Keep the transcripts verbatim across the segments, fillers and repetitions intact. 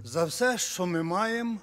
За все, що ми маємо,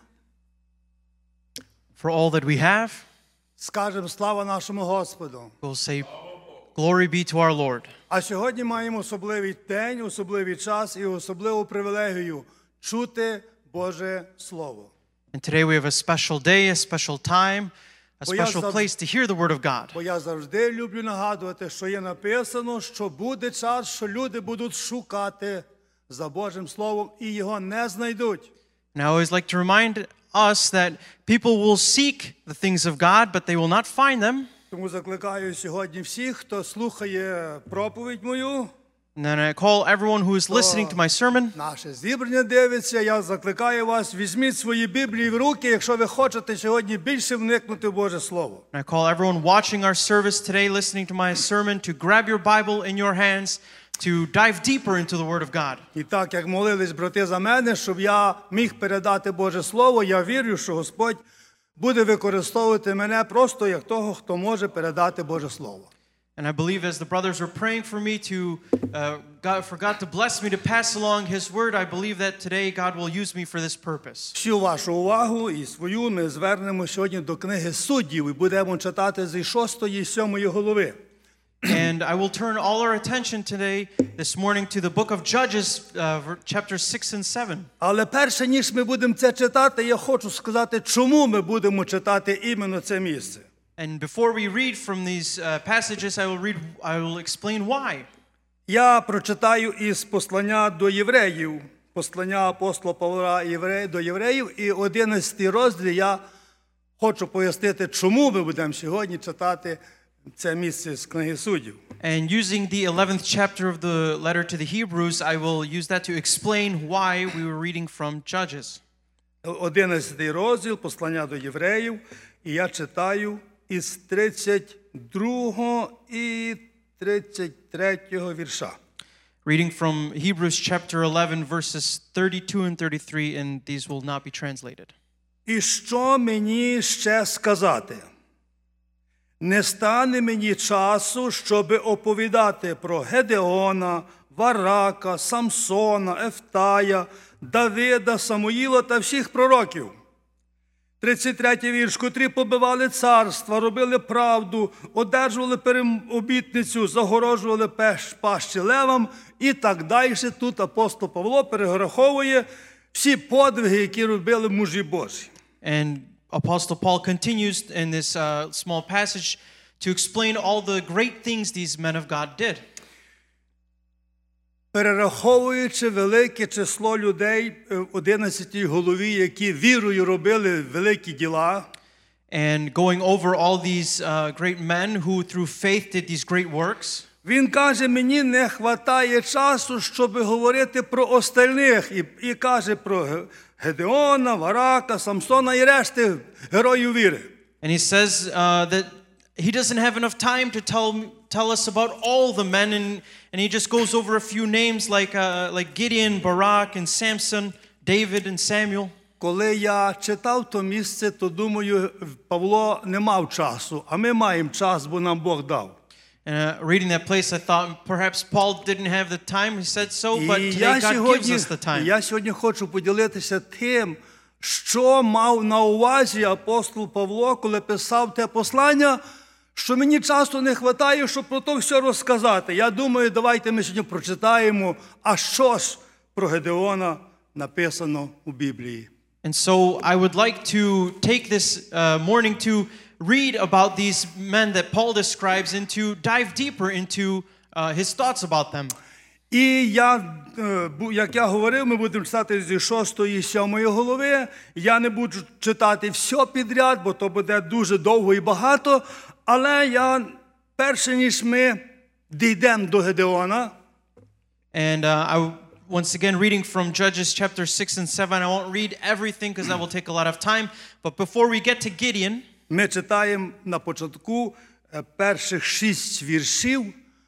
For all that we have, скажемо слава нашому Господу. we'll say, Glory be to our Lord. А сьогодні маємо особливий день, особливий час і особливу привілегію чути Боже Слово. And today we have a special day, a special time, a Бо я special зав- place to hear the Word of God. Бо я завжди люблю нагадувати, що є написано, що буде час, що люди будуть шукати за Божим Словом і його не знайдуть. And I always like to remind us that people will seek the things of God, but they will not find them. Тому закликаю сьогодні всіх, хто слухає проповідь мою, And then I call everyone who is listening to my sermon. наше зібрання дивиться, я закликаю вас, візьміть свої Біблії в руки, якщо ви хочете сьогодні більше вникнути в Боже Слово. And I call everyone watching our service today, listening to my sermon, to grab your Bible in your hands, to dive deeper into the Word of God. І так, як молились брати за мене, щоб я міг передати Боже Слово, я вірю, що Господь буде використовувати мене просто як того, хто може передати Боже Слово. And I believe as the brothers were praying for me to, uh, God, for God to bless me to pass along His Word, I believe that today God will use me for this purpose. Всю вашу увагу і свою ми звернемо сьогодні до книги Суддів і будемо читати зі шостої і сьомої голови. And I will turn all our attention today, this morning, to the book of Judges, uh, chapters six and seven. Але перше, ніж ми будемо це читати, я хочу сказати, чому ми будемо читати іменно це місце. And before we read from these uh, passages, I will read, I will explain why. Я прочитаю із послання до євреїв, послання апостола Павла євре- до євреїв, і одинадцятий розділ я хочу пояснити, чому ми будемо сьогодні читати це місце з книги Суддів. And using the eleventh chapter of the letter to the Hebrews, I will use that to explain why we were reading from Judges. одинадцятий розділ послання до євреїв, і я читаю із тридцять другого і тридцять третього вірша. Reading from Hebrews chapter eleven, verses thirty-two and thirty-three, and these will not be translated. І що мені ще сказати? Не стане мені часу, щоби оповідати про Гедеона, Варака, Самсона, Ефтая, Давида, Самуїла та всіх пророків. тридцять третій вірш, котрі побивали царства, робили правду, одержували обітницю, загорожували пащі левам і так далі. Тут апостол Павло перераховує всі подвиги, які робили мужі Божі. And Apostle Paul continues in this uh, small passage to explain all the great things these men of God did. Перераховуючи велике число людей в одинадцятій голові, які вірою робили великі діла, And going over all these uh, great men who through faith did these great works, він каже, мені не хватає часу, щоб говорити про остальних. І, і каже про Гедеона, Варака, Самсона і решти героїв віри. and he says uh, that he doesn't have enough time to tell tell us about all the men, and and he just goes over a few names like uh, like Gideon, Barak, and Samson, David, and Samuel. Коли я читав то місце, то думаю, Павло не мав часу, а ми маємо час, бо нам Бог дав. And uh, reading that place, I thought perhaps Paul didn't have the time. He said so, but І today я God gives сьогодні, us the time. я сьогодні хочу поділитися тим, що мав на увазі апостол Павло, коли писав те послання, що мені часу не вистачає, щоб про то все розказати. Я думаю, давайте ми сьогодні прочитаємо, а що ж про Гедеона написано у Біблії. And so I would like to take this uh, morning to read about these men that Paul describes and to dive deeper into uh, his thoughts about them. І я, як я говорив, ми будемо читати зі шостої і сьомої голови. Я не буду читати все підряд, бо то буде дуже довго і багато. Але я, перше ніж ми дійдемо до Гедеона, And uh, I once again reading from Judges chapter six and seven. I won't read everything because that will take a lot of time. But before we get to Gideon, ми читаємо на початку перших шість віршів,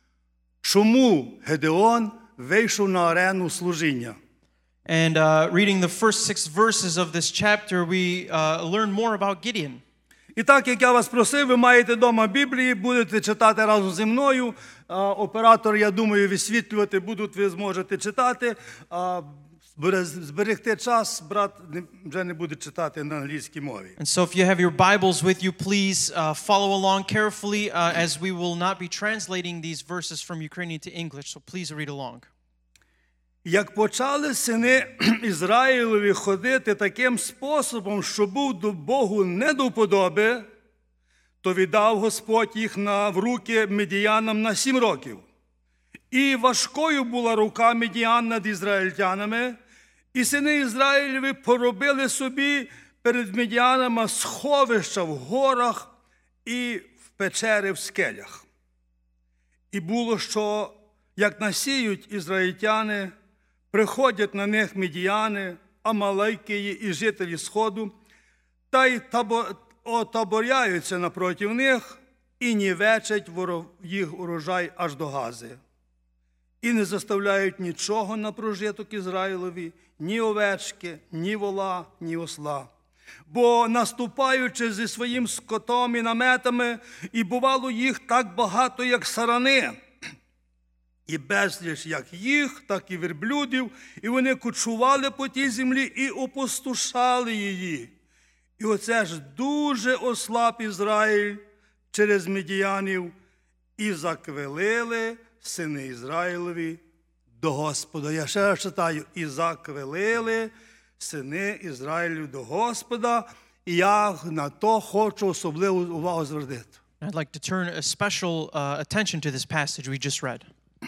чому Гедеон вийшов на арену служіння. and uh, reading the first six verses of this chapter, we uh, learn more about Gideon. І так, як я вас просив, ви маєте вдома Біблії, будете читати разом зі мною. Оператор, я думаю, висвітлювати будуть, ви зможете читати. Збере- Зберегти час, брат не- вже не буде читати на англійській мові. And so if you have your Bibles with you, please uh, follow along carefully uh, as we will not be translating these verses from Ukrainian to English, so please read along. Як почали сини Ізраїлеві ходити таким способом, що був до Богу не до вподоби, то віддав Господь їх на, в руки медіянам на сім років. І важкою була рука медіян над ізраїльтянами, і сини Ізраїлеві поробили собі перед медіянами сховища в горах і в печери в скелях. І було, що як насіють ізраїльтяни, приходять на них медіяни, Амалейкії і жителі Сходу, та й табо- отаборяються напроти них і нівечать воро- їх урожай аж до Гази. І не заставляють нічого на прожиток Ізраїлові, ні овечки, ні вола, ні осла. Бо наступаючи зі своїм скотом і наметами, і бувало їх так багато, як сарани, і безліч як їх, так і верблюдів, і вони кочували по тій землі і опустошали її. І оце ж дуже ослаб Ізраїль через медіянів, і заквелили сини Ізраїлові до Господа. Я ще раз читаю. І заквелили сини Ізраїлю до Господа. І я на то хочу особливу увагу звернути. I'd like to turn a special uh, attention to this passage we just read.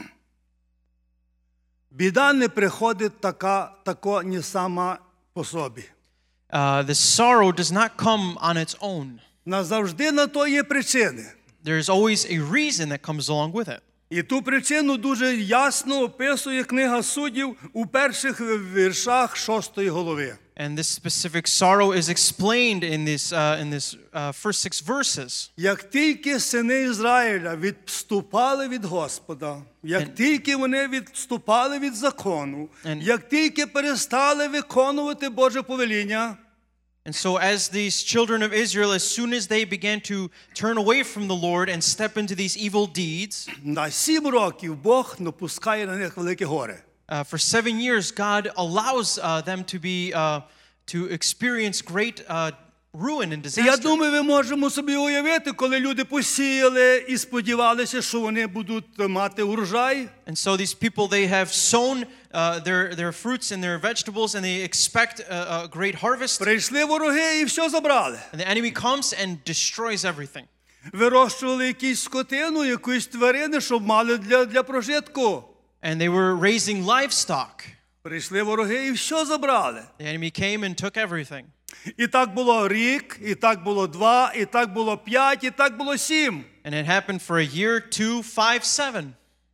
Біда не приходить така, тако ні сама по собі. Uh, the sorrow does not come on its own. Назавжди на то є причини. There's always a reason that comes along with it. І ту причину дуже ясно описує книга Суддів у перших віршах шостої глави. And this specific sorrow is explained in this, uh, in this uh, first six verses. Як тільки сини Ізраїля відступали від Господа, як And- тільки вони відступали від закону, And- як тільки перестали виконувати Боже повеління, And so as these children of Israel, as soon as they began to turn away from the Lord and step into these evil deeds, на сім років Бог напускає на них велике горе. uh, for seven years, God allows uh, them to be, uh, to experience great uh, ruin and І я disaster. думаю, ви можемо собі уявити, коли люди посіяли і сподівалися, що вони будуть мати урожай. And so these people, they have sown uh, their, their fruits and their vegetables, and they expect a, a great harvest. Прийшли вороги і все забрали. And the enemy comes and destroys everything. Вирощували якусь скотину, якусь тварини, щоб мали для, для прожитку. And they were raising livestock. Прийшли вороги і все забрали. The enemy came and took everything. І так було рік, і так було два, і так було п'ять, і так було сім. And it happened for a year, two, five, seven.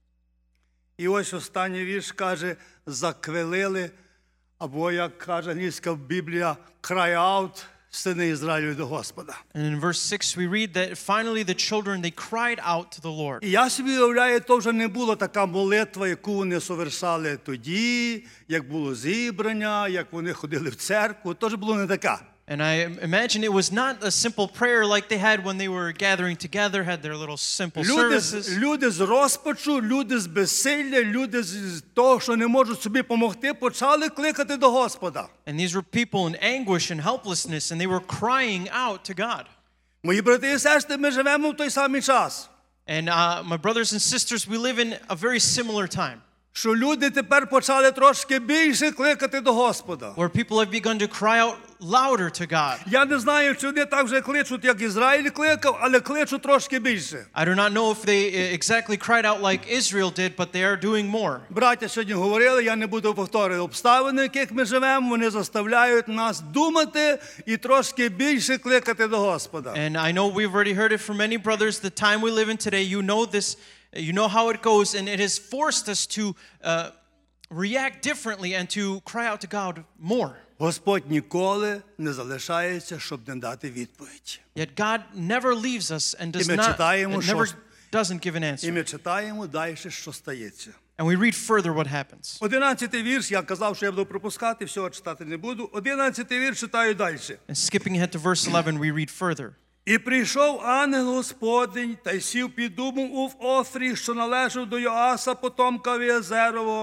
І ось останній вірш каже, заквелили, або, як каже англійська Біблія, cry out, сини Ізраїлю до Господа. And in verse six, we read that finally the children, they cried out to the Lord. І я собі уявляю, то вже не була така молитва, яку вони совершали тоді, як було зібрання, як вони ходили в церкву, то ж було не така. And I imagine it was not a simple prayer like they had when they were gathering together, had their little simple Люди, services. з- люди з розпачу, люди з безсилля, люди з- з того, що не можуть собі допомогти, почали кликати до Господа. And these were people in anguish and helplessness, and they were crying out to God. Мої брати і сестри, ми живемо в той самий час, And uh, my brothers and sisters, we live in a very similar time, що люди тепер почали трошки більше кликати до Господа. where people have begun to cry out louder to God. Я не знаю, чи вони так вже кличуть, як Ізраїль кликав, але кличуть трошки більше. I do not know if they uh, exactly cried out like Israel did, but they are doing more. Браття сьогодні говорили, я не буду повторювати обставини, в яких ми живемо, вони заставляють нас думати і трошки більше кликати до Господа. And I know we've already heard it from many brothers. The time we live in today, you know this, you know how it goes, and it has forced us to uh, react differently and to cry out to God more. Господь ніколи не залишається, щоб не дати відповідь. Yet God never leaves us and does І ми not, читаємо, and never що- doesn't give an І answer. ми читаємо далі, що стається. And we read further what happens. Одинадцятий вірш, я казав, що я буду пропускати, всього читати не буду. Одинадцятий вірш читаю далі. And skipping ahead to verse eleven, we read further. І прийшов ангел Господень, та й сів під дубом у Офрі, що належав до Йоаса, потомка Віазерового,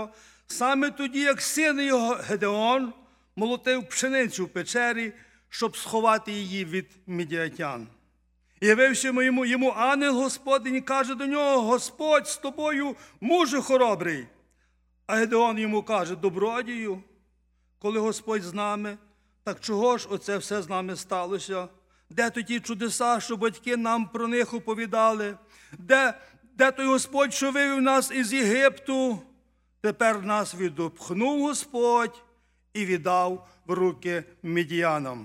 Саме тоді, як син його Гедеон молотив пшеницю в печері, щоб сховати її від мідіатян. Явився йому, йому ангел Господень і каже до нього: Господь з тобою, муже хоробрий. А Гедеон йому каже: добродію, коли Господь з нами, так чого ж оце все з нами сталося? Де то ті чудеса, що батьки нам про них оповідали? Де, де той Господь, що вивів нас із Єгипту? Тепер нас відопхнув Господь і віддав в руки мідіянам.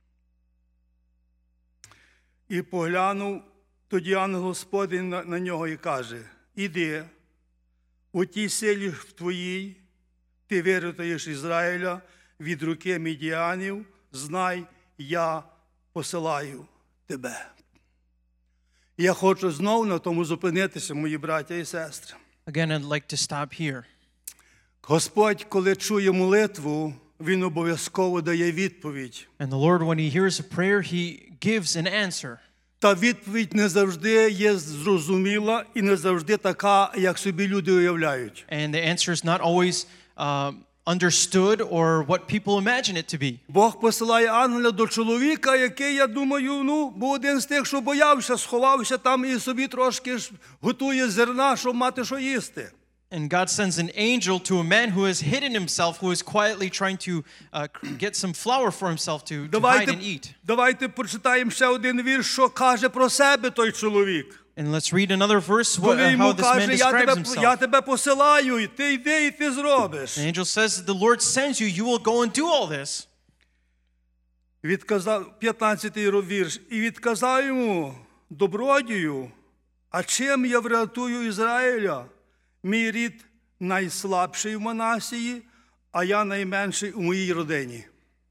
І поглянув тоді ангел Господень на, на нього і каже: іди, у тій силі в твоїй ти вирятуєш Ізраїля від руки мідіянів, знай, я посилаю тебе. Я хочу знову на тому зупинитися, мої браття і сестри. Again, I'd like to stop here. Господь, коли чує молитву, Він обов'язково дає відповідь. And the Lord, when He hears a prayer, He gives an answer. Та відповідь не завжди є зрозуміла і не завжди така, як собі люди уявляють. And the answer is not always uh, understood or what people imagine it to be. Бог посилає ангела до чоловіка, який, я думаю, ну, був один з тих, що боявся, сховався там і собі трошки готує зерна, щоб мати що їсти. And God sends an angel to a man who has hidden himself, who is quietly trying to uh, get some flour for himself to, to hide Давайте, and eat. давайте прочитаємо ще один вірш, що каже про себе той чоловік. And let's read another verse, what, Коли uh, йому how this man каже: я describes тебе, я himself. тебе посилаю, і ти йди, і ти зробиш. The angel says, the Lord sends you, you will go and do all this. Відказав, п'ятнадцятий вірш. І відказав йому: добродію, а чим я врятую Ізраїля? Мій рід найслабший в Манасії, а я найменший у моїй родині.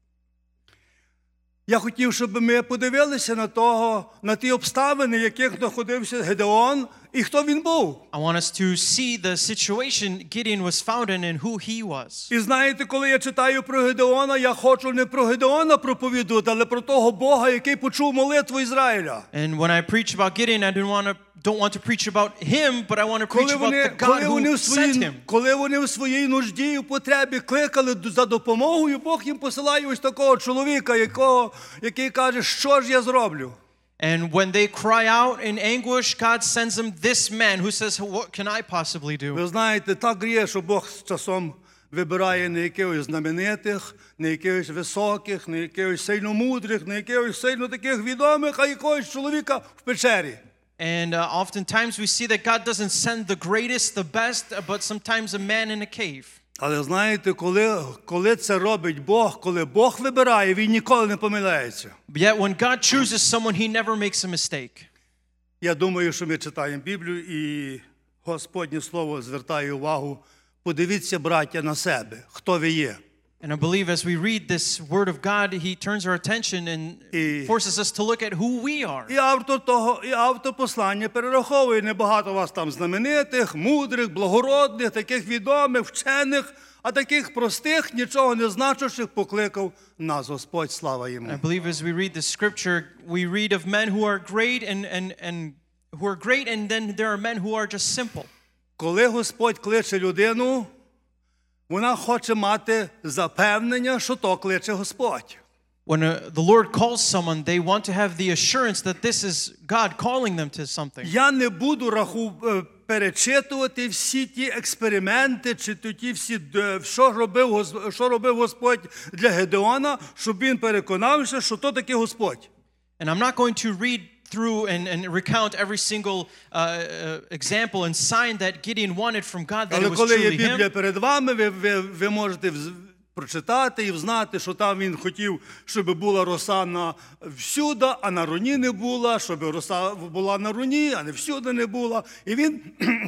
Я хотів, щоб ми подивилися на того, на ті обставини, в яких знаходився Гедеон, і хто він був. I want us to see the situation Gideon was found in and who he was. І знаєте, коли я читаю про Гедеона, я хочу не про Гедеона проповідувати, але про того Бога, який почув молитву Ізраїля. And when I preach about Gideon, I don't want to don't want to preach about him, but I want to preach Коли about вони, the God коли вони, who в sent своїй, him. коли вони в своїй нужді і в потребі кликали за допомогою, Бог їм посилає ось такого чоловіка, якого, який каже: що ж я зроблю? And when they cry out in anguish, God sends them this man who says, what can I possibly do? Ви знаєте, так є, що Бог з часом вибирає не якихось знаменитих, не якихось високих, не якихось сильно мудрих, не якихось сильно таких відомих, а якогось чоловіка в печері. And uh, oftentimes we see that God doesn't send the greatest, the best, but sometimes a man in a cave. Але знаєте, коли, коли це робить Бог, коли Бог вибирає, Він ніколи не помиляється. But yet when God chooses someone, he never makes a mistake. Я думаю, що ми читаємо Біблію, і Господнє Слово звертає увагу: подивіться, браття, на себе, хто ви є. And I believe as we read this word of God, he turns our attention and І- forces us to look at who we are. І автор того, і автор послання перераховує: небагато вас там знаменитих, мудрих, благородних, таких відомих, вчених, а таких простих, нічого не значущих покликав нас Господь, слава йому. I believe as we read the scripture, we read of men who are great and, and, and who are great, and then there are men who are just simple. Коли Господь кличе людину, вона хоче мати запевнення, що то кличе Господь. When uh, the Lord calls someone, they want to have the assurance that this is God calling them to something. Я не буду раху, е, перечитувати всі ті експерименти, чи то ті всі, е, що робив, Гос- що робив Господь для Гедеона, щоб він переконався, що то таки Господь. And I'm not going to read through and, and recount every single uh, uh, example and sign that Gideon wanted from God that it Але was коли є truly Біблія him. перед вами, ви, ви, ви можете вз- прочитати і взнати, що там він хотів, щоб була роса на всюди, а на руні не була, щоб роса була на руні, а не всюди не була. І він,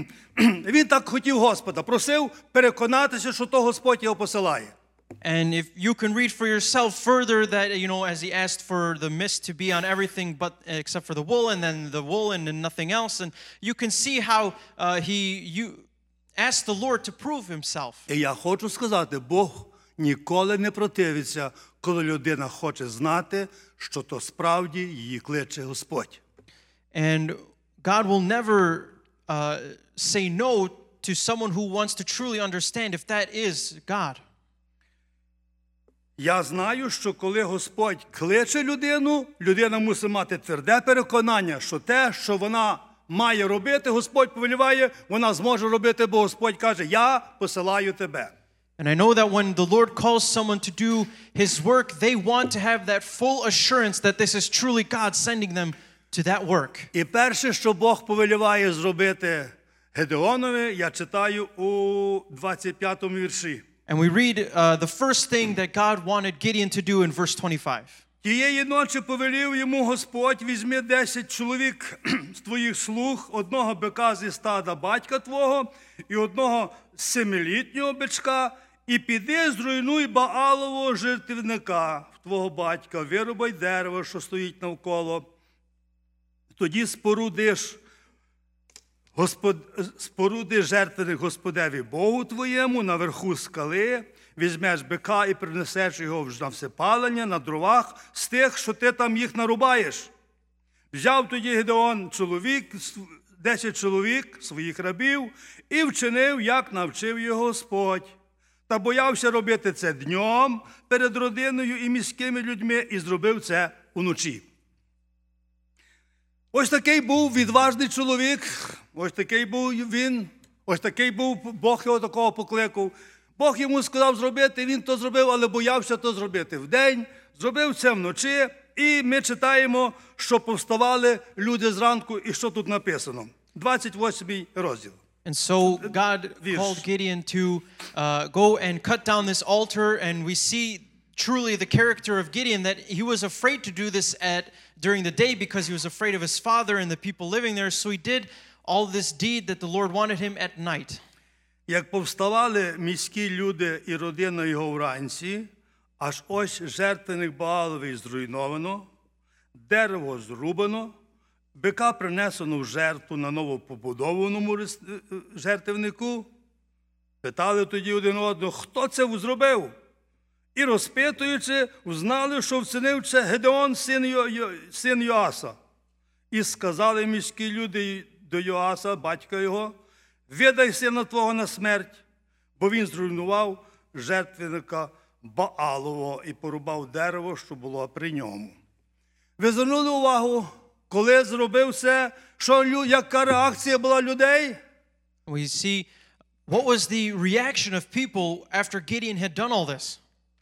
він так хотів Господа, просив переконатися, що то Господь його посилає. And if you can read for yourself further that, you know, as he asked for the mist to be on everything but except for the wool, and then the wool and then nothing else, and you can see how uh, he you asked the Lord to prove himself. І я хочу сказати, Бог ніколи не противиться, коли людина хоче знати, що то справді її кличе Господь. And God will never uh, say no to someone who wants to truly understand if that is God. Я знаю, що коли Господь кличе людину, людина мусить мати тверде переконання, що те, що вона має робити, Господь повеліває, вона зможе робити, бо Господь каже, я посилаю тебе. And I know that when the Lord calls someone to do His work, they want to have that full assurance that this is truly God sending them to that work. І перше, що Бог повеліває зробити Гедеонові, я читаю у двадцять п'ятому вірші. And we read uh, the first thing that God wanted Gideon to do in verse twenty-five. Тієї ночі повелів йому Господь, візьми десять чоловік з твоїх слуг, одного бика зі стада батька твого і одного семилітнього бичка, і піди зруйнуй Баалового жертівника в твого батька, вирубай дерево, що стоїть навколо. Тоді спорудиш, Господ... споруди жертвеник Господеві Богу твоєму наверху скали, візьмеш бика і принесеш його на всепалення на дровах з тих, що ти там їх нарубаєш. Взяв тоді Гедеон чоловік, десять чоловік своїх рабів і вчинив, як навчив його Господь. Та боявся робити це днем перед родиною і міськими людьми і зробив це уночі. Ось такий був відважний чоловік, ось такий був він, ось такий був, Бог його такого покликав. Бог йому сказав зробити, він то зробив, але боявся то зробити вдень, зробив це вночі, і ми читаємо, що повставали люди зранку, і що тут написано. двадцять восьмий розділ. And so God called Gideon to uh, go and cut down this altar, and we see truly the character of Gideon, that he was afraid to do this at during the day because he was afraid of his father and the people living there, so he did all this deed that the Lord wanted him at night. Як повставали міські люди і родина його вранці, аж ось жертвеник Бааловий зруйновано, дерево зрубано, бика принесено в жертву на новопобудованому жертвеннику. Питали тоді один одного, хто це зробив? І розпитуючи, узнали, що вчинив це Гедеон, син, Йо, Йо, син Йоаса. І сказали міські люди до Йоаса, батька його, видай сина твого на смерть, бо він зруйнував жертвенника Баалового і порубав дерево, що було при ньому. Ви звернули увагу, коли зробив це, що, яка реакція була людей? We see what was the reaction of people after Gideon had done all this.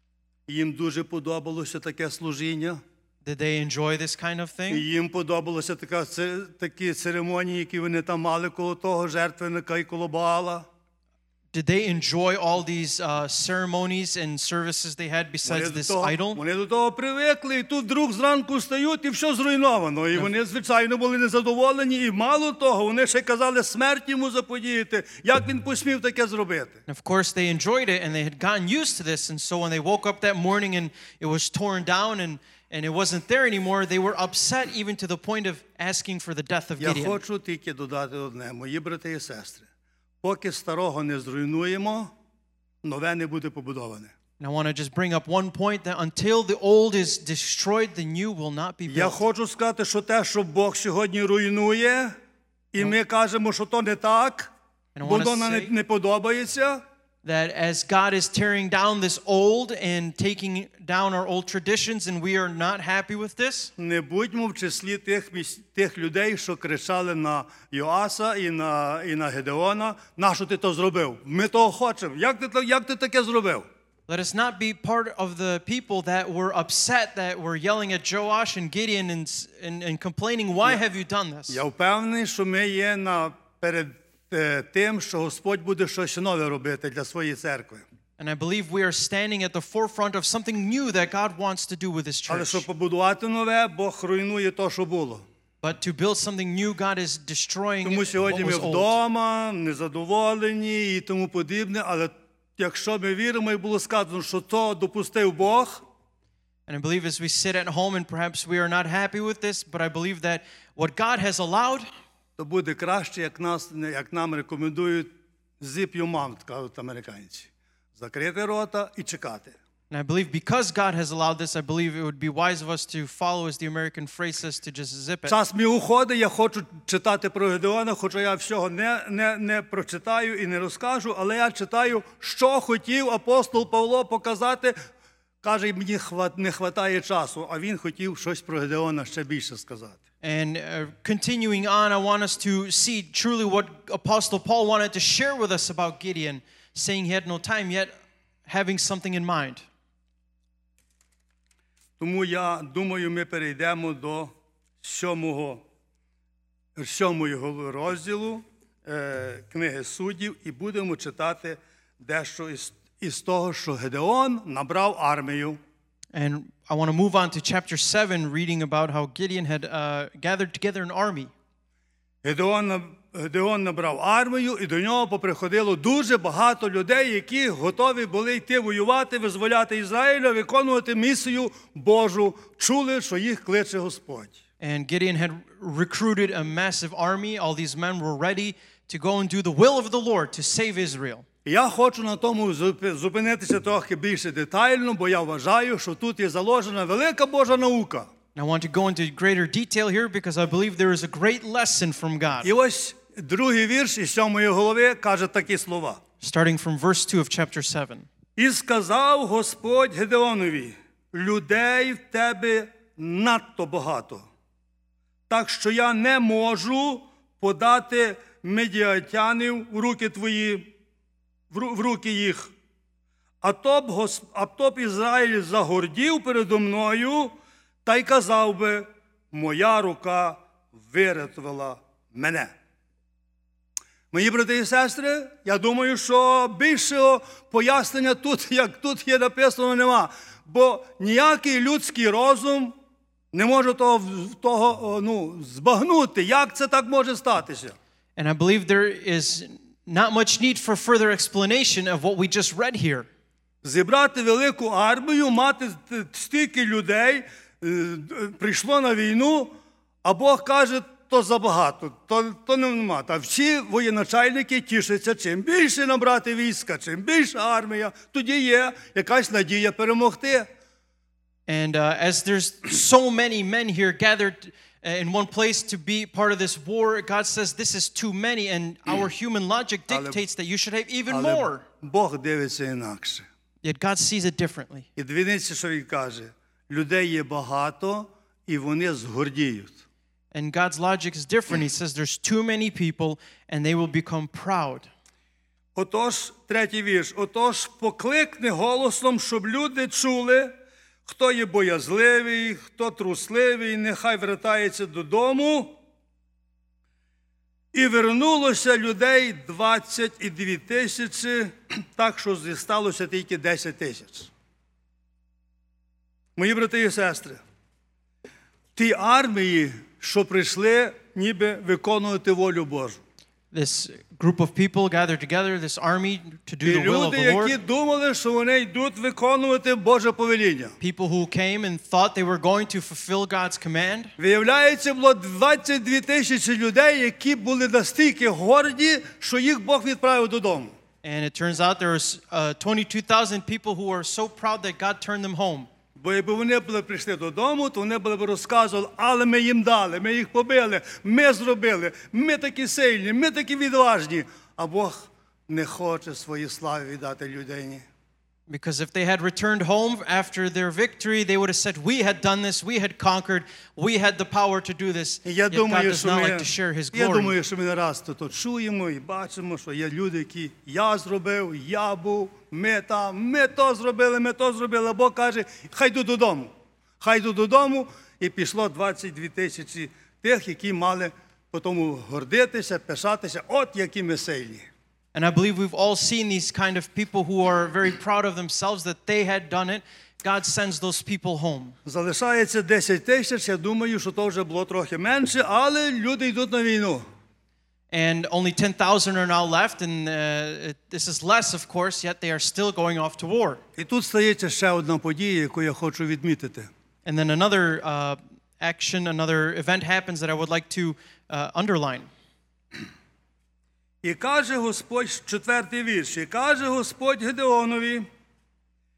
Їм дуже подобалося таке служіння. Did they enjoy this kind of thing? Їм подобалося така, це, такі церемонії, які вони там мали коло того жертвенника і коло Баала. Did they enjoy all these uh, ceremonies and services they had besides Вони this до того, idol? вони до того привикли, і тут вдруг зранку встають, і все зруйновано. І вони, звичайно, були незадоволені. І мало того, вони ще казали смерть йому заподіяти. Як він посмів таке зробити? And of course, they enjoyed it, and they had gotten used to this. And so when they woke up that morning and it was torn down and, and it wasn't there anymore, they were upset even to the point of asking for the death of Я Gideon. хочу тільки додати одне, мої брати і сестри. Поки старого не зруйнуємо, нове не буде побудоване. And I want to just bring up one point, that until the old is destroyed, the new will not be Я built. хочу сказати, що те, що Бог сьогодні руйнує, і ми кажемо, що то не так, And I бо wanna воно не, say- не подобається, That as God is tearing down this old and taking down our old traditions, and we are not happy with this, не будьмо в числі тих, міс- тих людей, що кричали на Йоаса і на, і на Гедеона, нащо ти то зробив? Ми того хочемо. Як ти, то- як ти таке зробив? let us not be part of the people that were upset, that were yelling at Joash and Gideon and, and, and complaining, why have you done this? Я впевнений, що ми є на, перед е, тим, що Господь буде щось нове робити для своєї церкви. And I believe we are standing at the forefront of something new that God wants to do with His Але church. щоб побудувати нове, Бог руйнує те, що було. But to build something new, God is destroying Тому what сьогодні ми was old. вдома, незадоволені і тому подібне, але якщо ми віримо, і було сказано, що то допустив Бог, And I believe as we sit at home and perhaps we are not happy with this, but I believe that what God has allowed, то буде краще, як, нас, як нам рекомендують zip your mouth, кажуть американці. Закрити рота і чекати. And I believe because God has allowed this, I believe it would be wise of us to follow, as the American phrase says, to just zip it. Час мій уходить, я хочу читати про Гедеона, хоча я всього не, не, не прочитаю і не розкажу, але я читаю, що хотів апостол Павло показати. Каже, мені хват, не хватає часу, а він хотів щось про Гедеона ще більше сказати. And uh, continuing on, I want us to see truly what Apostle Paul wanted to share with us about Gideon, saying he had no time, yet having something in mind. Тому я думаю, ми перейдемо до сьомого, сьомого розділу е, книги Суддів і будемо читати дещо із, із того, що Гедеон набрав армію. And I want to move on to chapter seven, reading about how Gideon had uh, gathered together an army. Гедеон, Гедеон набрав армію, і до нього поприходило дуже багато людей, які готові були йти воювати, визволяти Ізраїля, виконувати місію Божу. Чули, що їх кличе Господь. And Gideon had recruited a massive army. All these men were ready to go and do the will of the Lord to save Israel. Я хочу на тому зупинитися трохи більше детально, бо я вважаю, що тут є заложена велика Божа наука. I want to go into greater detail here because I believe there is a great lesson from God. І ось другий вірш із сьомої голови каже такі слова. Starting from verse two of chapter seven. «І сказав Господь Гедеонові, людей в тебе надто багато, так що я не можу подати медіатянів в руки твої, в руки їх. А то б, а то б Ізраїль загордів передо мною, та й казав би, моя рука вирятувала мене». Мої брати і сестри, я думаю, що більшого пояснення тут, як тут є написано, нема. Бо ніякий людський розум не може того, того ну, збагнути, як це так може статися. And I believe there is not much need for further explanation of what we just read here. Зібрати велику армію, мати стільки людей, прийшло на війну, а Бог каже, то забагато, то, то нема. Та всі воєначальники тішаться, чим більше набрати війська, чим більша армія, тоді є якась надія перемогти. And uh, as there's so many men here gathered in one place to be part of this war, God says this is too many, and our human logic dictates that you should have even Але more. Бог дивиться інакше. Yet God sees it differently. І дивіться, що він каже. Людей є багато, і вони згордіють. And God's logic is different. He says there's too many people, and they will become proud. Отож, третій вірш. Отож, покликни голосом, щоб люди чули, хто є боязливий, хто трусливий, нехай вертається додому. І вернулося людей двадцять дві тисячі, так що зісталося тільки десять тисяч. Мої брати і сестри, ті армії, що прийшли, ніби виконувати волю Божу. This group of people gathered together, this army, to do І the will of люди, the які Lord. думали, що вони йдуть виконувати Боже повеління. People who came and thought they were going to fulfill God's command. Виявляється, було двадцять дві тисячі людей, які були настільки горді, що їх Бог відправив додому. And it turns out there was uh, twenty-two thousand people who were so proud that God turned them home. Бо якби вони були прийшли додому, то вони були б розказували, але ми їм дали, ми їх побили, ми зробили, ми такі сильні, ми такі відважні. А Бог не хоче свої слави віддати людині. Because if they had returned home after their victory, they would have said, we had done this, we had conquered, we had the power to do this. І я Yet God думаю, does що not ми, like to share His я glory. думаю, що ми не раз тут чуємо і бачимо, що є люди, які я зробив, я був, ми там, ми то зробили, ми то зробили. А Бог каже, хай йду додому. Хай йду додому. І пішло двадцять дві тисячі тих, які мали потім гордитися, пишатися, от які ми сильні. And I believe we've all seen these kind of people who are very proud of themselves that they had done it. God sends those people home. Залишається десять тисяч, я думаю, що то вже було трохи менше, але люди йдуть на війну. And only ten thousand are now left, and uh, it, this is less, of course, yet they are still going off to war. І тут стається ще одна подія, яку я хочу відмітити. And then another uh, action, another event happens that I would like to uh, underline. І каже Господь, четвертий вірш, і каже Господь Гедеонові,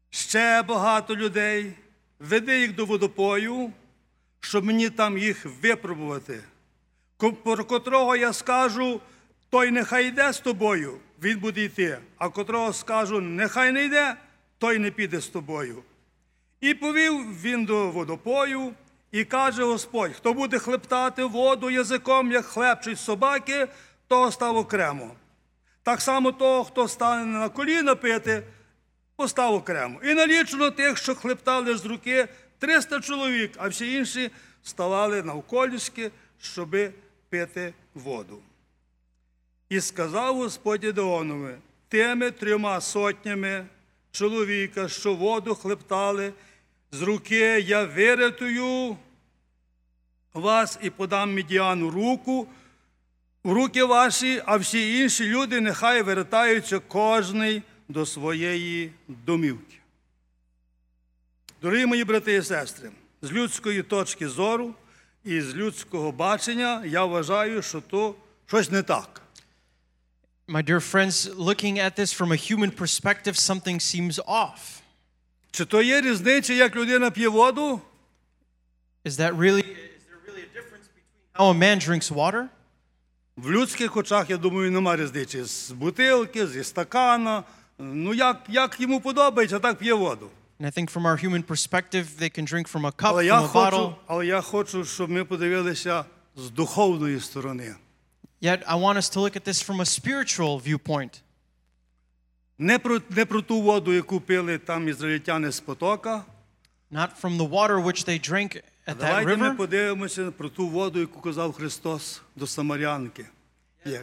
ще багато людей, веди їх до водопою, щоб мені там їх випробувати. Ко- Про котрого я скажу, той нехай йде з тобою, він буде йти. А котрого скажу, нехай не йде, той не піде з тобою. І повів він до водопою, і каже Господь, хто буде хлептати воду язиком, як хлепчуть собаки, того став окремо. Так само того, хто стане на коліна пити, постав окремо. І налічено тих, що хлептали з руки, триста чоловік, а всі інші ставали навколішки, щоби пити воду. І сказав Господь Гедеонові, тими трьома сотнями чоловіка, що воду хлептали, з руки я вирятую вас і подам Мідіану руку, в руки ваші, а всі інші люди нехай вертаються кожний до своєї домівки. Дорогі мої брати і сестри, з людської точки зору і з людського бачення я вважаю, що то щось не так. My dear friends, looking at this from a human perspective, something seems off. Чи то є різниця, як людина п'є воду? Is that really, is there really a difference between how a man drinks water? В людських очах, я думаю, нема різниці. З бутилки, зі стакана. Ну, як, як йому подобається, так п'є воду. And I think from our human perspective, they can drink from a cup, Але я from a bottle. хочу, але я хочу, щоб ми подивилися з духовної сторони. Yet I want us to look at this from a spiritual viewpoint. Не про, не про ту воду, яку пили там ізраїльтяни з потока. Not from the water which they drank at that Давайте ми river. подивимося про ту воду, яку казав Христос до Самарянки. Як,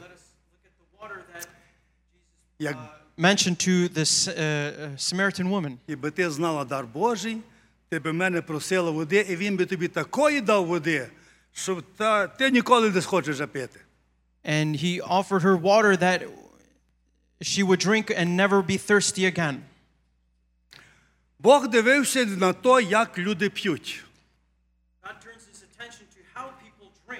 як, Mentioned to this uh, uh, Samaritan woman. якби ти знала дар Божий, ти би мене просила води, і він би тобі такої дав води, що та, ти ніколи не схочеш вже пити. And he offered her water that she would drink and never be thirsty again. Бог дивився на то, як люди п'ють. God turns his attention to how people drink.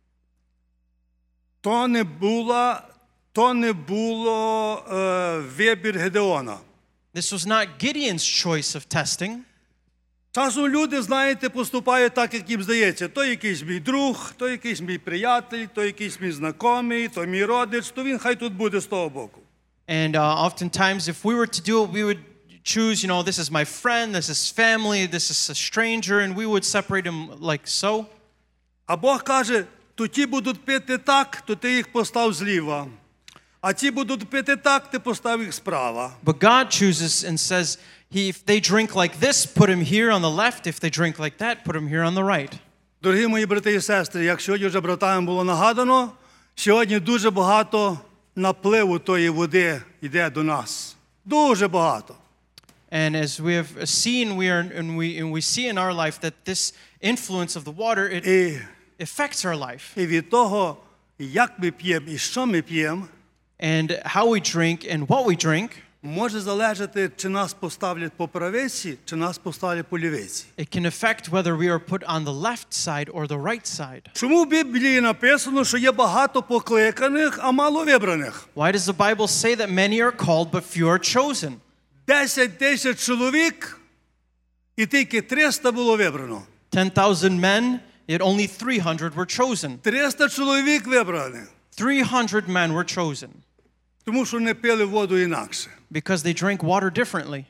То не було, то не було е, вибір Гедеона. This was not Gideon's choice of testing. Часом люди, знаєте, поступають так, як їм здається. То якийсь мій друг, то якийсь мій приятель, то якийсь мій знайомий, то мій родич, то він хай тут буде з того боку. And uh, oftentimes, if we were to do it, we would choose, you know, this is my friend, this is family, this is a stranger, and we would separate them like so. А Бог каже, то ті будуть пити так, то ти їх постав зліва. А ті будуть пити так, ти постав їх справа. But God chooses and says, he, if they drink like this, put him here on the left. If they drink like that, put him here on the right. Дорогі мої брати і сестри, як сьогодні вже братам було нагадано, сьогодні дуже багато напливу тої води йде до нас. Дуже багато. And as we have seen, we are, and we, and we see in our life that this influence of the water, it І, affects our life. і від того, як ми п'ємо і що ми п'ємо, And how we drink and what we drink, може залежати, чи нас поставлять по правиці, чи нас поставлять по лівиці. it can affect whether we are put on the left side or the right side. Чому в Біблії написано, що є багато покликаних, а мало вибраних? Why does the Bible say that many are called but few are chosen? Десять тисяч чоловік, і тільки триста було вибрано. ten thousand men, yet only three hundred were chosen. триста чоловік вибрані, three hundred men were chosen тому що не пили воду інакше. because they drank water differently.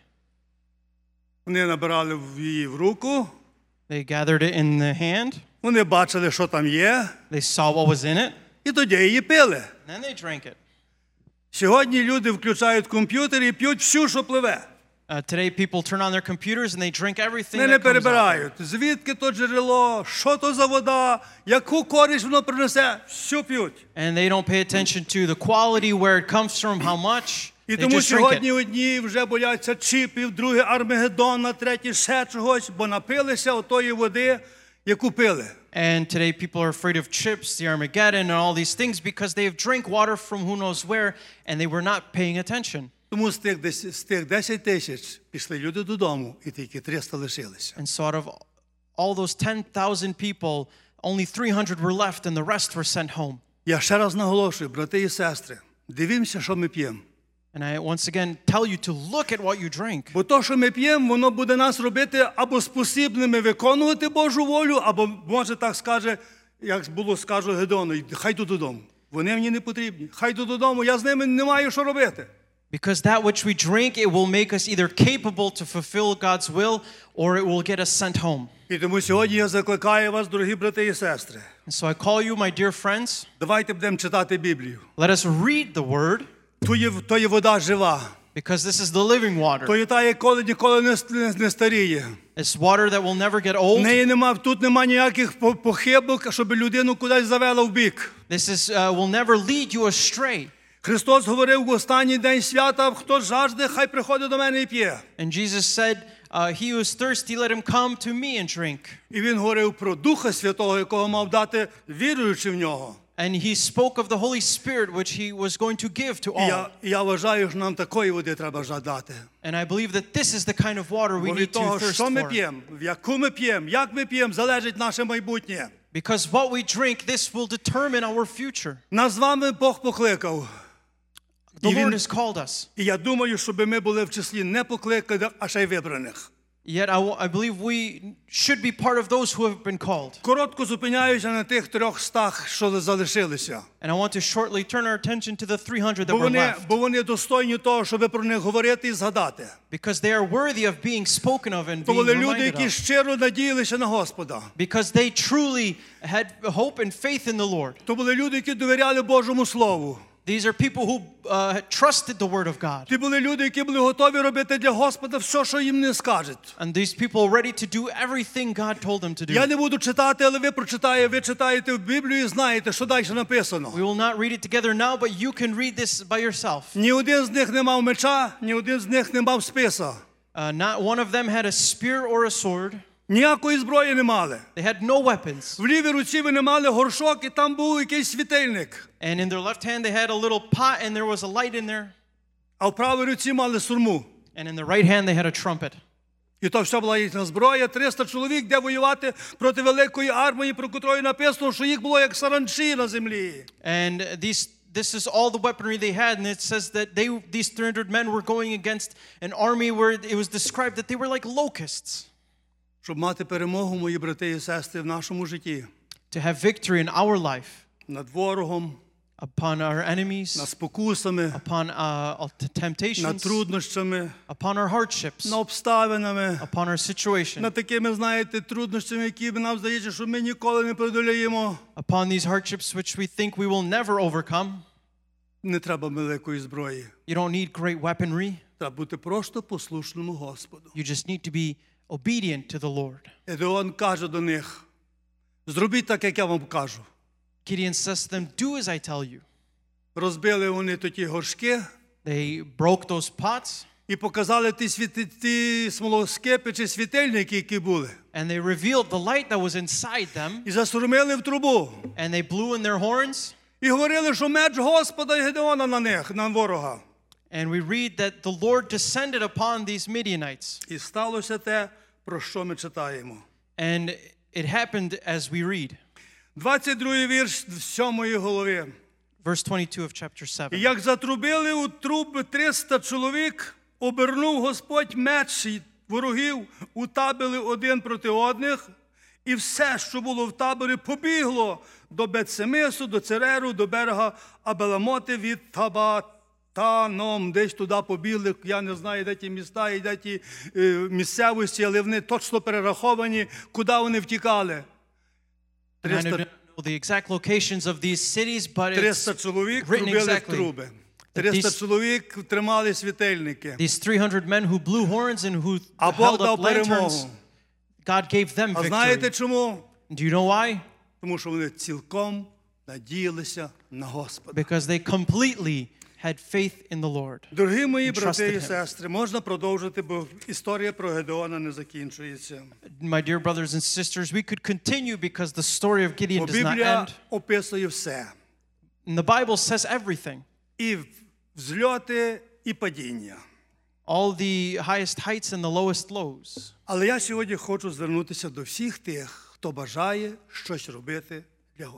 Вони набирали в- її в руку, They gathered it in the hand, вони бачили, що там є, they saw what was in it, і тоді її пили. and then they drank it. Сьогодні люди включають комп'ютер і п'ють всю, що пливе. Uh, today, people turn on their computers and they drink everything Вони не that comes out. перебирають, звідки то джерело, що то за вода, яку користь воно принесе, всю п'ють. And they don't pay attention to the quality, where it comes from, how much. І They тому just drink сьогодні it. одні вже бояться чіпів, другі Армагеддона, треті ще чогось, бо напилися отої води, яку пили. And today, people are afraid of chips, the Armageddon, and all these things because they have drank water from who knows where, and they were not paying attention. Тому з тих, дес- з тих десять тисяч пішли люди додому, і тільки триста лишилися. And so out of all those ten thousand people, only three hundred were left, and the rest were sent home. Я ще раз наголошую, брати і сестри, дивімося, що ми п'ємо. And I once again tell you to look at what you drink. Бо то, що ми п'ємо, воно буде нас робити або спосібними виконувати Божу волю, або, може, так скаже, як було скажу Гедеону, хай йду додому. Вони мені не потрібні. Хай йду додому, я з ними не маю що робити. Because that which we drink, it will make us either capable to fulfill God's will or it will get us sent home. І тому сьогодні я закликаю вас, дорогі брати і сестри. And so I call you, my dear friends, Давайте будемо читати Біблію. let us read the word, То є, то є вода жива. because this is the living water. То є та, яка ніколи не, не, не старіє. It's water that will never get В old. неї нема, тут нема ніяких по- похибок, щоб людину кудись завела в бік. This is uh, will never lead you astray. Христос говорив в останній день свята, хто жажде, хай приходить до мене і п'є. And Jesus said, uh, he who is thirsty, let him come to me and drink. І він говорив про Духа Святого, якого мав дати віруючи в нього. And he spoke of the Holy Spirit, which he was going to give to І all. я, і я вважаю, що нам такої води треба жадати. And I believe that this is the kind of water we Бо need від to того, thirst що ми for. п'ємо, в яку ми п'ємо, як ми п'ємо, залежить наше майбутнє. Because what we drink, this will determine our future. Нас з вами Бог покликав. The І він- Lord has called us. І я думаю, щоб ми були в числі не покликаних, а ще й вибраних. Yet I, I believe we should be part of those who have been called. Коротко зупиняюся на тих трьох стах, що залишилися. And I want to shortly turn our attention to the three hundred that Бо were вони, left. бо вони достойні того, щоб про них говорити і згадати. Because they are worthy of being spoken of and То being були люди, reminded які of. щиро надіялися на Господа. Because they truly had hope and faith in the Lord. То були люди, які довіряли Божому Слову. These are people who uh, trusted the Word of God. Ті були люди, які були готові робити для Господа все, що їм не скажуть. And these people are ready to do everything God told them to Я do. не буду читати, але ви прочитаєте, ви читаєте в Біблію і знаєте, що далі написано. We will not read it together now, but you can read this by yourself. Ні один з них не мав меча, ні один з них не мав списа. Uh, not one of them had a spear or a sword. Ніякої зброї не мали. They had no weapons. В лівій руці вони мали горшок, і там був якийсь світильник. And in their left hand they had a little pot and there was a light in there. А в правій руці мали сурму. And in the right hand they had a trumpet. І то все була їхня зброя. триста чоловік, де воювати проти великої армії, про котрої написано, що їх було як саранчі на землі. And these this is all the weaponry they had, and it says that they these three hundred men were going against an army where it was described that they were like locusts. Щоб мати перемогу, мої брати і сестри, в нашому житті. To have victory in our life Над ворогом, upon our enemies, над спокусами, upon uh, над temptations, труднощами, upon our hardships, над обставинами, upon our situation, над такими, знаєте, труднощами, які нам здається, що ми ніколи не преодоліємо. upon these hardships which we think we will never overcome. Не треба великої зброї. You don't need great weaponry. Треба бути просто послушному Господу. You just need to be obedient to the Lord. Гедеон каже до них, зробіть так, як я вам кажу. Gideon says to them, do as I tell you. Розбили вони тоді горшки They broke those pots і показали ті, світи, ті смолоскипи чи світильники, які були. and they revealed the light that was inside them І засурмили в трубу. and they blew in their horns. І говорили, що меч Господа і Гедеона на них, на ворога. And we read that the Lord descended upon these Midianites. І сталося те, про що ми читаємо. And it happened as we read. двадцять другий вірш сьомої голови. Verse twenty-two of chapter І seven. як затрубили у труби триста чоловік, обернув Господь меч і ворогів у табори один проти одних, і все, що було в таборі, побігло до Бетсемису, до Цереру, до берега Абеламоти від Табатаном. Десь туди побігли, я не знаю, де ті міста і де ті е, місцевості, але вони точно перераховані, куди вони втікали. And I don't триста, know the exact locations of these cities, but it's триста чоловік written трубили в exactly. труби. триста these- чоловік тримали світильники. These three hundred men who blew horns and who А Бог held up дав lanterns, перемогу. God gave them А знаєте victory. чому? Do you know why? Тому що вони цілком надіялися на Господа. Because they completely had faith in the Lord. Дорогі мої And брати trusted і him. сестри, можна продовжити, бо історія про Гедеона не закінчується. My dear brothers and sisters, we could continue because the story of Gideon Бо does not Біблія end. описує все. And the Bible says everything. І взльоти, і падіння. All the highest heights and the lowest lows. Але я сьогодні хочу звернутися до всіх тих, хто бажає щось робити для Господа.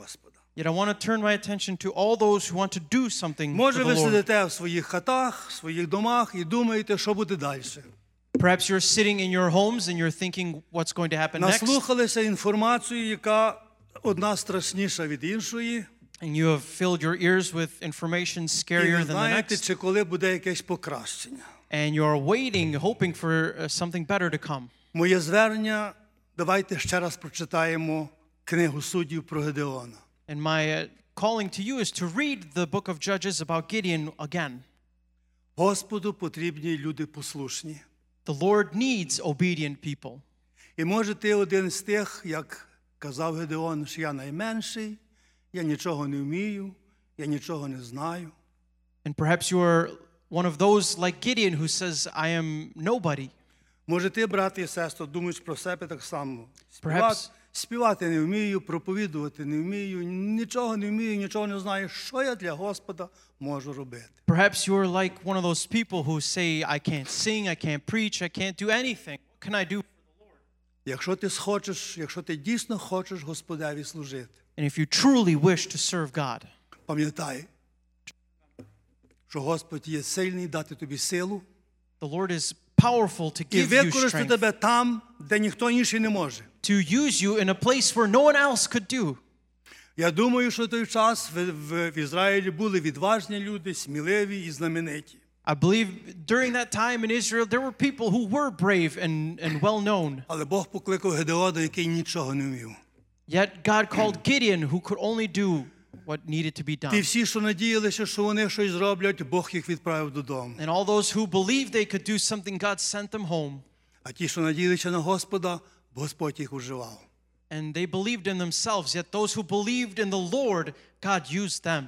Yet I want to turn my attention to all those who want to do something for Може, the ви Lord. сидите в своїх хатах, в своїх домах і думаєте, що буде далі. Perhaps you're sitting in your homes and you're thinking what's going to happen next. Наслухалися інформацію, яка одна страшніша від іншої. And you have filled your ears with information І scarier не than the знаєте, next. чи коли буде якесь покращення. And you're waiting, hoping for uh, something better to come. Моє звернення, давайте ще раз прочитаємо книгу суддів про Гедеона. And my uh, calling to you is to read the book of Judges about Gideon again. Господу потрібні люди послушні. The Lord needs obedient people. І може ти один з тих, як казав Гедеон, що я найменший, я нічого не вмію, я нічого не знаю. And perhaps you are one of those like Gideon who says, I am nobody. Може ти, брати і сестри, думаєш про себе так само. Співати, Perhaps- співати не вмію, проповідувати не вмію, нічого не вмію, нічого не знаю. Що я для Господа можу робити? Perhaps you're like one of those people who say, I can't sing, I can't preach, I can't do anything. What can I do? Якщо ти схочеш, якщо ти дійсно хочеш Господеві служити, And if you truly wish to serve God, пам'ятай, що Господь є сильний дати тобі силу the Lord is powerful to і give you використати strength, тебе там, де ніхто інший не може. to use you in a place where no one else could do. Я думаю, що в той час в, в, в Ізраїлі були відважні люди, сміливі і знамениті. I believe during that time in Israel, there were people who were brave and, and well known. Але Бог покликав Гедеона, який нічого не вмів. Yet God called Gideon, who could only do what needed to be Ті done. всі, що надіялися, що вони щось зроблять, Бог їх відправив додому. And all those who believed they could do something, God sent them home. А ті, що надіялися на Господа, Господь їх уживав. And they believed in themselves, yet those who believed in the Lord, God used them.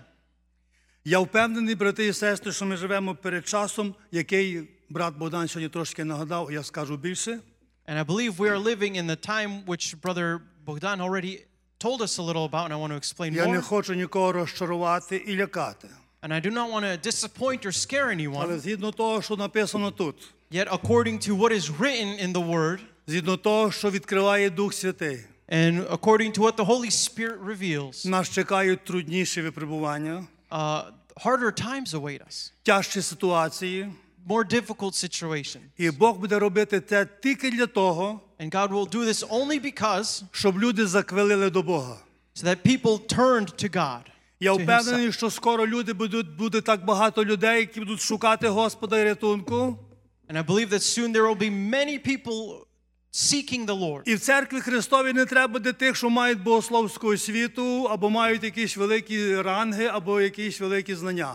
Я впевнений, брати і сестри, що ми живемо перед часом, який брат Богдан сьогодні трошки нагадав, я скажу більше. And I believe we are living in the time which Brother Bogdan already told us a little about, and I want to explain Я не more. хочу нікого розчарувати і лякати. And I do not want to disappoint or scare Але anyone, згідно того, що написано тут, yet according to what is written in the Word, згідно того, що відкриває Дух Святий, and according to what the Holy Spirit reveals, нас чекають трудніші випробування, uh, harder times await us, тяжчі ситуації, more difficult situations. і Бог буде робити це тільки для того, And God will do this only because, щоб люди заквилили до Бога. so that people turned to God. Я to Himself. впевнений, що скоро люди будуть, буде так багато людей, які будуть шукати Господа і рятунку. And I believe that soon there will be many people seeking the Lord. І в церкві Христовій не треба буде тих, що мають богословську освіту, або мають якісь великі ранги, або якісь великі знання.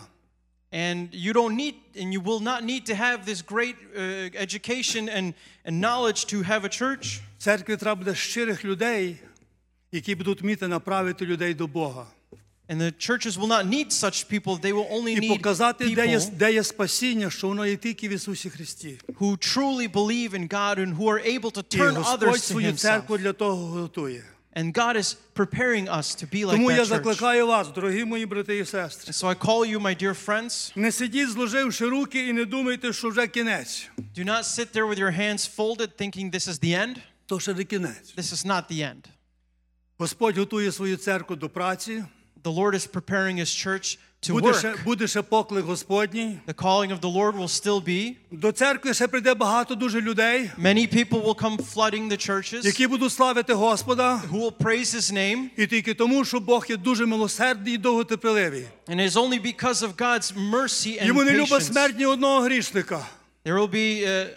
And you don't need, and you will not need to have this great uh, education and, and knowledge to have a church. В церкві треба буде щирих людей, які будуть вміти направити людей до Бога. And the churches will not need such people. They will only І need показати, де є, people де є спасіння, що воно є тільки в Ісусі Христі. who truly believe in God and who are able to І turn Господь others to свою Himself. церкву для того готує. And God is preparing us to be like Тому я that church. закликаю вас, дорогі мої брати і сестри, And so I call you, my dear friends, не сидіть, зложивши руки, і не думайте, що вже кінець. do not sit there with your hands folded thinking this is the end. То ще не кінець. This is not the end. Господь готує свою церкву до праці. The Lord is preparing His church to Буде ще, work. буде ще поклик Господній. The calling of the Lord will still be. До церкви ще прийде багато дуже людей, Many people will come flooding the churches які будуть славити Господа. who will praise His name. І тільки тому, що Бог є дуже милосердний і довготерпеливий. And it is only because of God's mercy and Йому не любить patience. смерть ні одного грішника. There will be uh,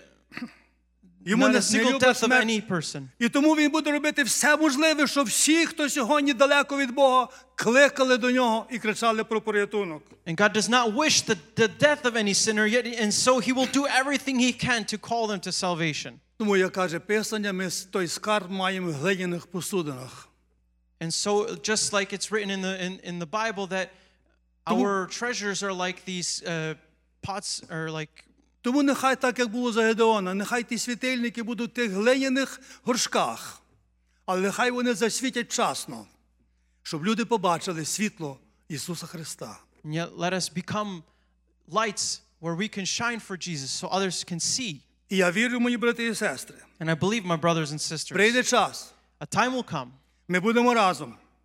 Йому not не, a не single любить death of смерть. any person. І тому він буде робити все можливе, щоб всі, хто сьогодні далеко від Бога, кликали до нього і кричали про порятунок. And God does not wish the, the death of any sinner, yet, and so He will do everything He can to call them to salvation. Тому, як каже Писання, ми той скарб маємо в глиняних посудинах. And so, just like it's written in the in, in the Bible, that our treasures are like these uh, pots, or like. Тому нехай так, як було за Гедеона, нехай ті світильники будуть в тих глиняних горшках, але нехай вони засвітять вчасно, щоб люди побачили світло Ісуса Христа. And yet, let us become lights where we can shine for Jesus, so others can see. І я вірю, мої брати і сестри, And I believe, my brothers and sisters, прийде час, a time will come ми будемо разом,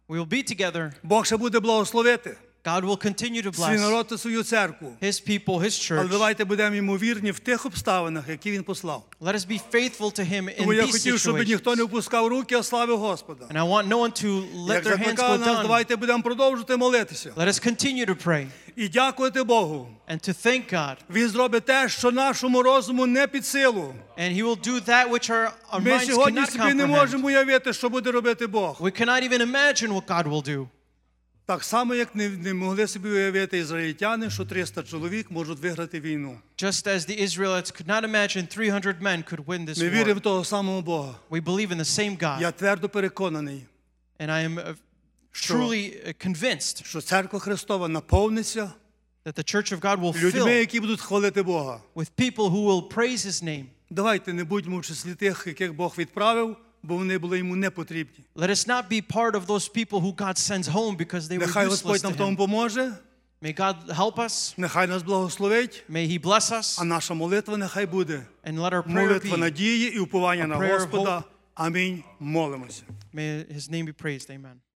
We will be together. Бог ще буде благословити God will continue to свій bless народ і свою церкву. His people, His Але church. давайте будемо йому вірні в тих обставинах, які він послав. Let us be faithful to Him in Тому я these хотів, щоб ніхто не situations. впускав руки, а славив Господа. And I want no one to let Як their hands закликали go нас, down. давайте будемо продовжувати молитися. Let us continue to pray І дякувати Богу. and to thank God. Він зробить те, що нашому розуму не під силу. And He will do that which our, our Ми minds сьогодні cannot собі не comprehend. можемо уявити, що буде робити Бог. We cannot even imagine what God will do. Так само, як не, не могли собі уявити ізраїльтяни, що триста чоловік можуть виграти війну. Just as the Israelites could not imagine three hundred men could win this Ми віримо war. в того самого Бога. We believe in the same God. Я твердо переконаний, And I am uh, truly uh, convinced що церква Христова наповниться that the church of God will людьми, fill які будуть хвалити Бога. with people who will praise His name. Давайте не будьмо в числі тих, яких Бог відправив, бо вони були йому не потрібні. Let us not be part of those people who God sends home because they were Нехай useless Господь to нам в тому Him. поможе, May God help us. нехай нас благословить, May He bless us. а наша молитва нехай буде. And let our prayer Молитва be. надії і уповання a на prayer of Господа. hope. Амінь. Молимося. May His name be praised. Amen.